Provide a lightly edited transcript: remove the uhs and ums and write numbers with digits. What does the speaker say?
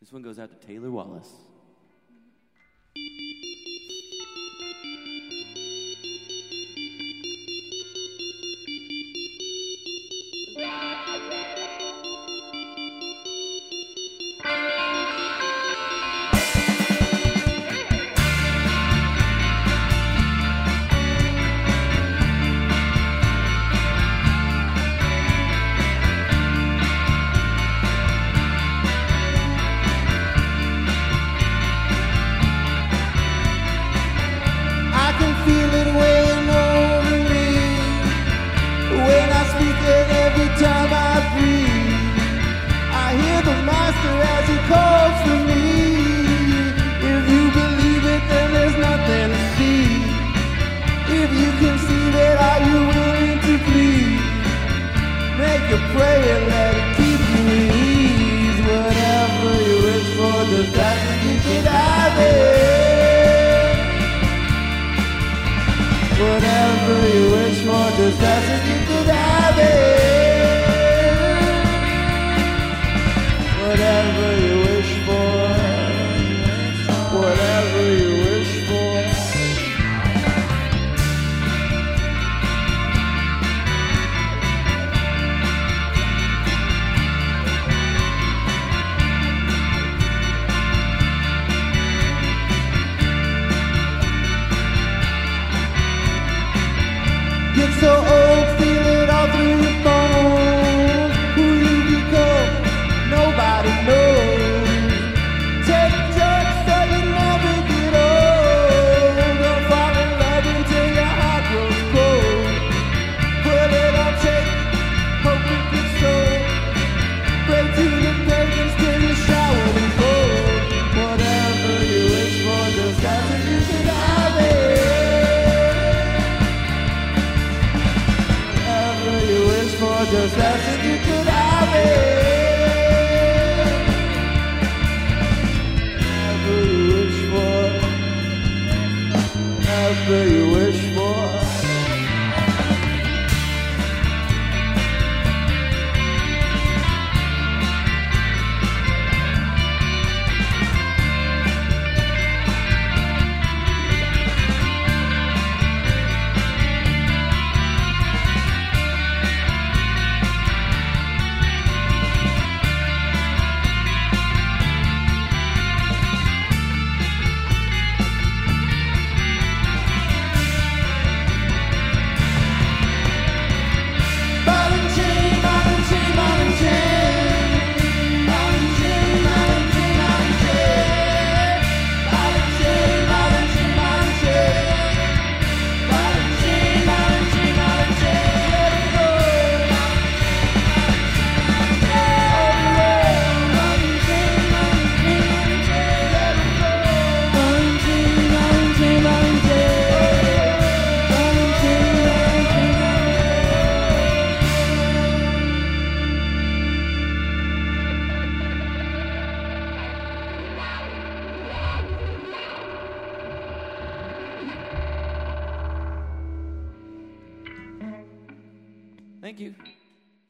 This one goes out to Taylor Wallace. Feel it weighing over me when I speak it every time I breathe. I hear the master as he calls for me. If you believe it, then there's nothing to see. If you conceive it, are you willing to please? Make a prayer, let it keep you at ease. Whatever you wish for, just ask and you can have it. Whatever you wish for, just ask and you could have it. Whatever you wish for, whatever you wish for. Get so old, feel it all through your bones. Who you become, nobody knows. Take drugs so you never get old. Don't fall in love until your heart grows cold. Put it on tape, hope it gets sold. Pray to the pagans till you're showered in gold. Whatever you wish for, just ask and you can have it. Just ask if you could have it. Whatever you wish for, whatever you wish for. Thank you.